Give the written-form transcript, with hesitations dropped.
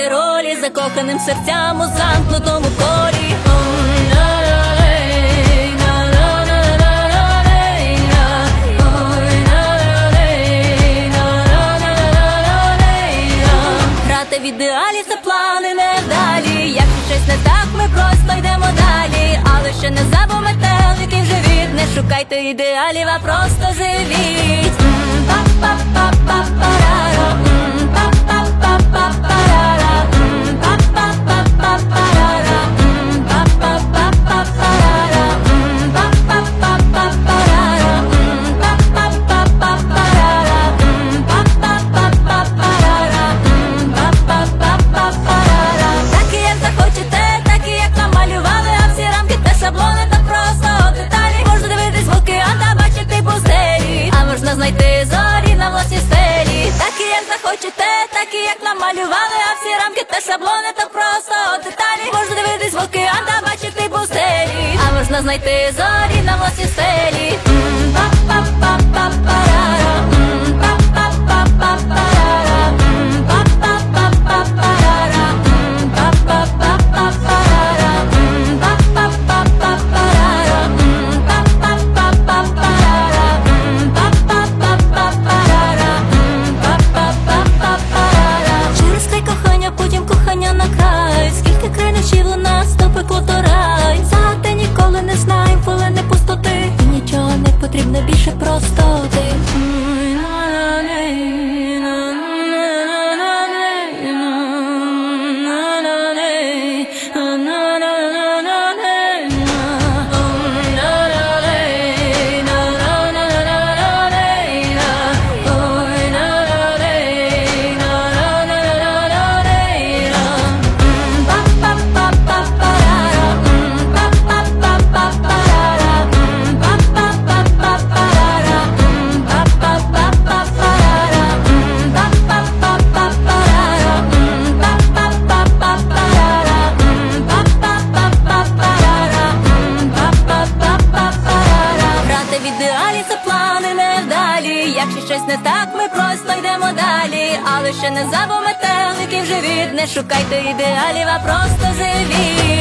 ролі, закоханим серцям у замкнутому колі. Грати в ідеалі – це плани невдалі. Якщо щось не так, ми просто йдемо далі. Але ще не забув метеликів живіт. Не шукайте ідеалів, а просто живіть. Па-па-па-па-парара, па-па-па-па-парара, па-па-па-па-парара, па-па-па-па-парара, па-па-па-па-парара, па-па-па-па-парара, па-па-па-па-парара, па-па-па-па-парара. Так і як захочете, так і як намалювали, а всі рамки та шаблони та просто деталі. Можна дивитись в океан та бачити пустелі, а можна знайти зорі на власній стелі. Так і як захочете, так і як намалювали, а всі рамки та шаблони та просто деталі. Можна дивитись в океан та бачити пустелі, а можна знайти зорі на власній стелі. Па-па-па-па-парара, па-па-па-па-парара, па-па-па-па-парара, па-па-па-па-парара, па-па-па-па-парара, па-па-па-па-парара, па-па-па-па-парара, па-па-па-па-парара. Через край кохання, потім кохання на край. Скільки криничів у нас, то пекло, то рай. Загадки ніколи не знаєм, хвилини пустоти. І нічого не потрібно більше простоти. Якщо щось не так, ми просто йдемо далі. Але ще не забув метеликів живіт. Не шукайте ідеалів, а просто живіть.